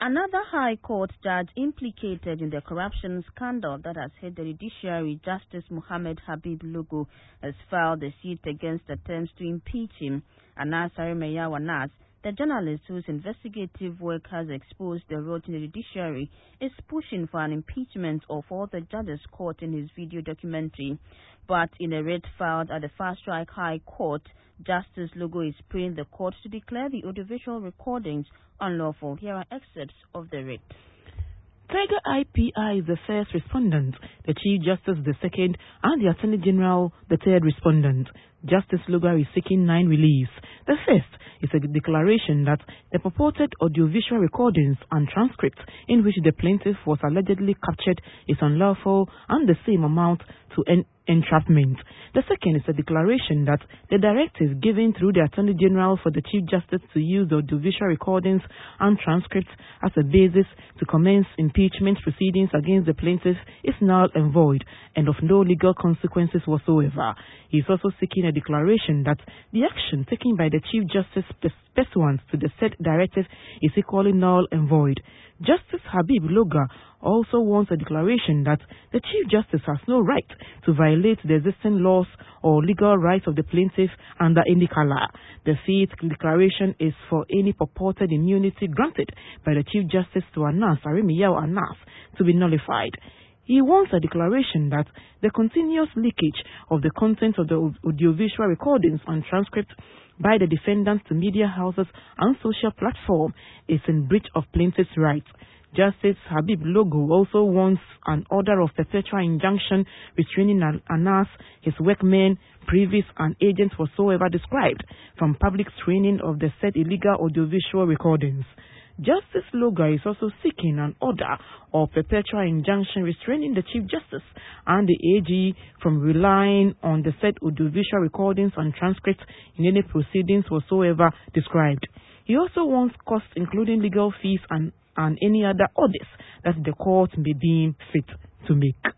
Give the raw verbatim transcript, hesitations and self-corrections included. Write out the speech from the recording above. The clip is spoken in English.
Another High Court judge implicated in the corruption scandal that has hit the judiciary, Justice Mohammed Habib Logo, has filed a suit against attempts to impeach him. Anas Aremeyaw Anas, the journalist whose investigative work has exposed the rot in the judiciary, is pushing for an impeachment of all the judges caught in his video documentary. But in a writ filed at the Fast Track High Court, Justice Logo is praying the court to declare the audiovisual recordings unlawful. Here are excerpts of the writ. Tiger I P I is the first respondent, the Chief Justice the second, and the Attorney General the third respondent. Justice Logo is seeking nine reliefs. The first is a declaration that the purported audiovisual recordings and transcripts in which the plaintiff was allegedly captured is unlawful and the same amount to en entrapment. The second is a declaration that the directive given through the Attorney General for the Chief Justice to use the audiovisual recordings and transcripts as a basis to commence impeachment proceedings against the plaintiff is null and void and of no legal consequences whatsoever. He is also seeking a declaration that the action taken by the Chief Justice pursuant to the said directive is equally null and void. Justice Habib Logo also wants a declaration that the Chief Justice has no right to violate the existing laws or legal rights of the plaintiff under any color. The fifth declaration is for any purported immunity granted by the Chief Justice to Anas Aremeyaw Anas to be nullified. He wants a declaration that the continuous leakage of the content of the audiovisual recordings and transcripts by the defendants to media houses and social platforms is in breach of plaintiff's rights. Justice Habib Logo also wants an order of perpetual injunction restraining Anas, his workmen, previous and agents whatsoever described from public screening of the said illegal audiovisual recordings. Justice Logo is also seeking an order of perpetual injunction restraining the Chief Justice and the A G from relying on the said audiovisual recordings and transcripts in any proceedings whatsoever described. He also wants costs including legal fees and, and any other audits that the court may deem fit to make.